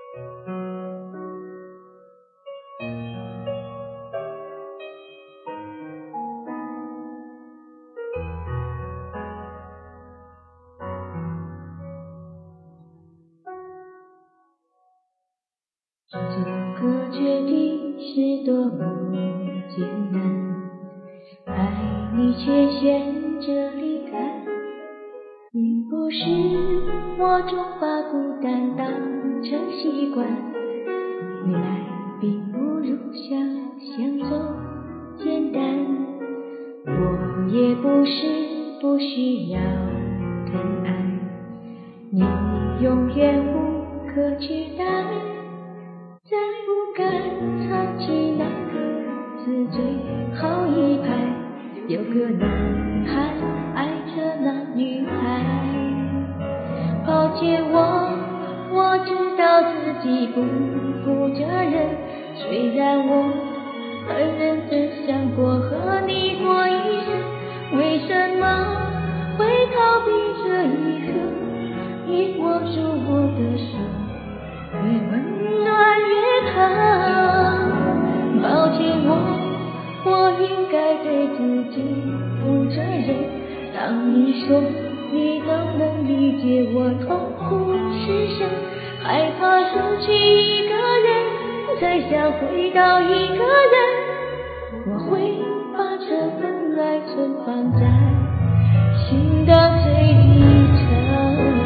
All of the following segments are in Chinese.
这个决定是多么艰难，爱你却选择离开，并不是我总把孤单当成习惯，原来并不如想象中简单，我也不是不需要疼爱，你永远无可取代，再不敢唱起那个字最后一排，有个男孩爱着那女孩。抱歉我知道自己不负责任，虽然我很认真想过和你过一生，为什么会逃避这一刻？你握住我的手，越温暖越疼。抱歉我应该对自己负责任。当你说你都能理解我痛苦失声，害怕失去一个人，才想回到一个人，我会把这份爱存放在心的最底层。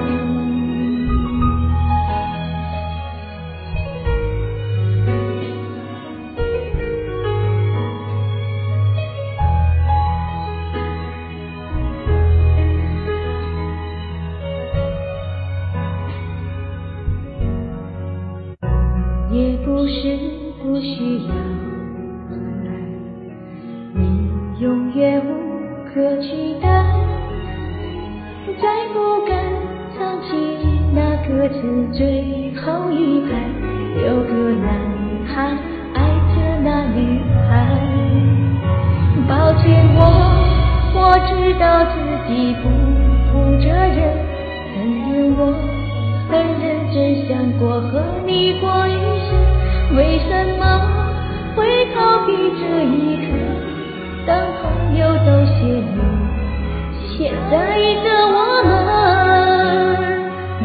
也不是不需要爱，你永远无可取代，再不敢唱起那歌词最后一排，有个男孩爱着那女孩。抱歉我知道自己不负责任，承认我很认真想过和你过一生，为什么会逃避这一刻？当朋友都谢幕，现在的我们，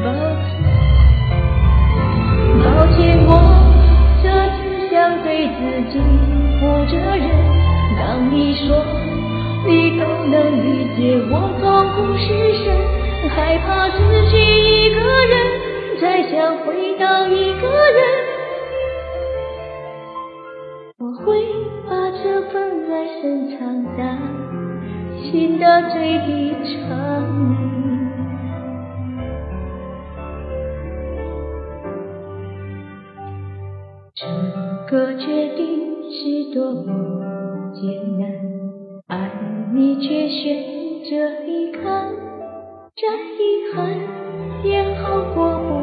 抱歉我这次想对自己负责任。当你说你都能理解我痛苦失声，害怕失去一个人，才想回到一个人，我会把这份爱深藏在心的最底层。这个决定是多么艰难，爱你却选择离开，再遗憾也好过不